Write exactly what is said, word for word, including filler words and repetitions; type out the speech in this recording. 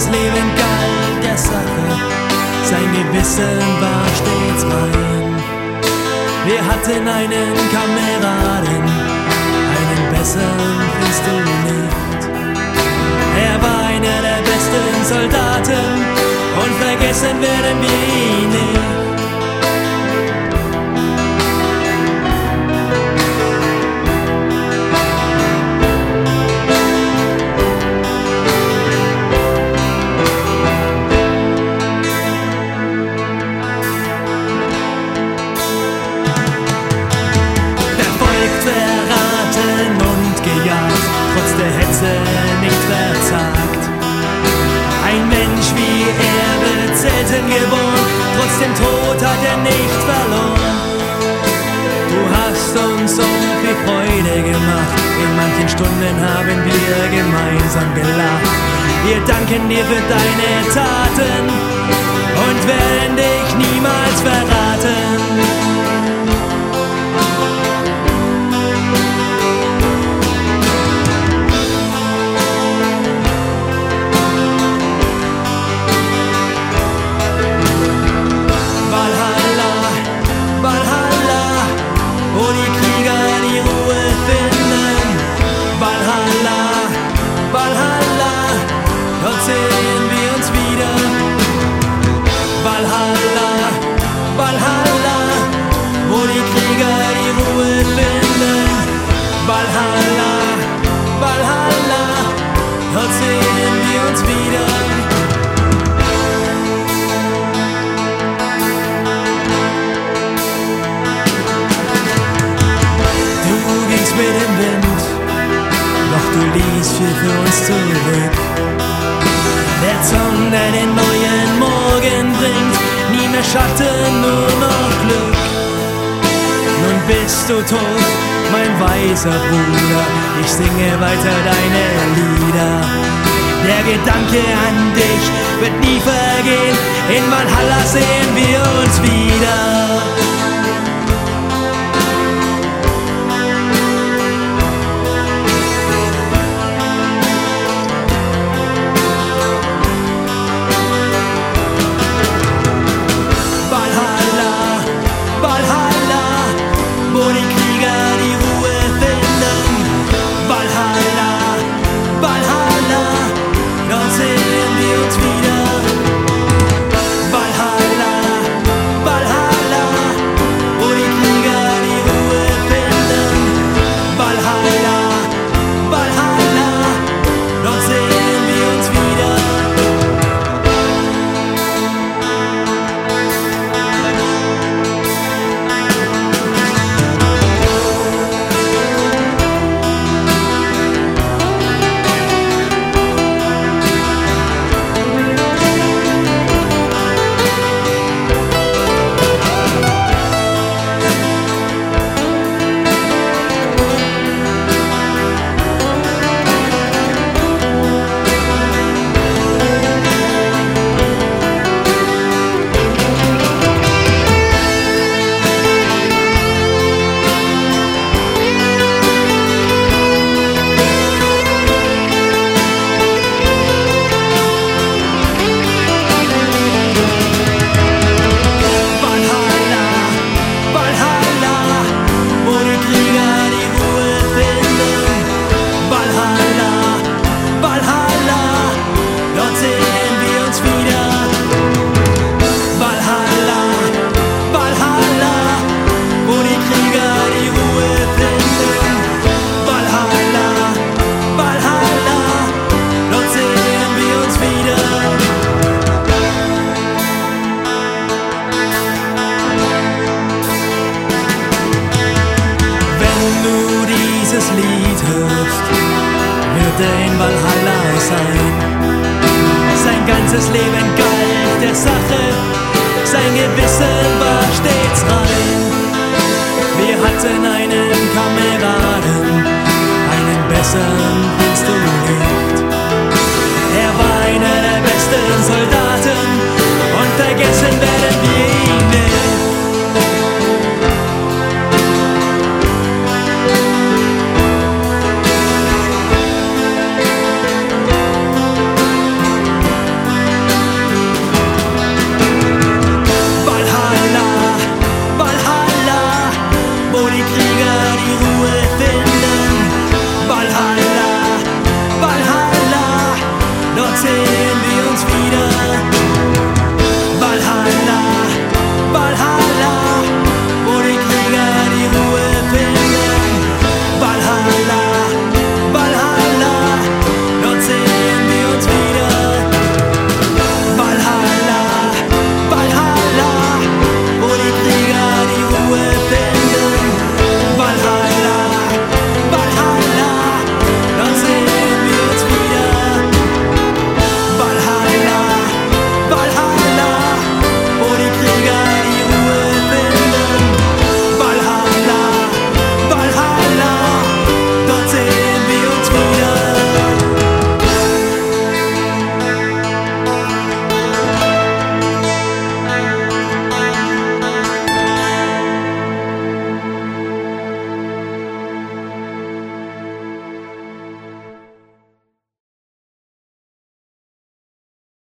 Leben galt der Sache, sein Gewissen war stets rein. Wir hatten einen Kameraden, einen besseren findest du nicht. Er war einer der besten Soldaten und vergessen werden wir ihn nicht. Verraten und gejagt, trotz der Hetze nicht verzagt. Ein Mensch wie er wird selten geboren, trotz dem Tod hat er nicht verloren. Du hast uns so viel Freude gemacht, in manchen Stunden haben wir gemeinsam gelacht. Wir danken dir für deine Taten und werden dich niemals verraten. Du liest viel für uns zurück. Der Song, der den neuen Morgen bringt, nie mehr Schatten, nur noch Glück. Nun bist du tot, mein weißer Bruder, ich singe weiter deine Lieder. Der Gedanke an dich wird nie vergehen, in Valhalla sehen wir uns wieder. Dieses Lied hörst, wird er in Valhalla sein. Sein ganzes Leben galt der Sache, sein Gewissen war stets rein. Wir hatten einen Kameraden, einen besseren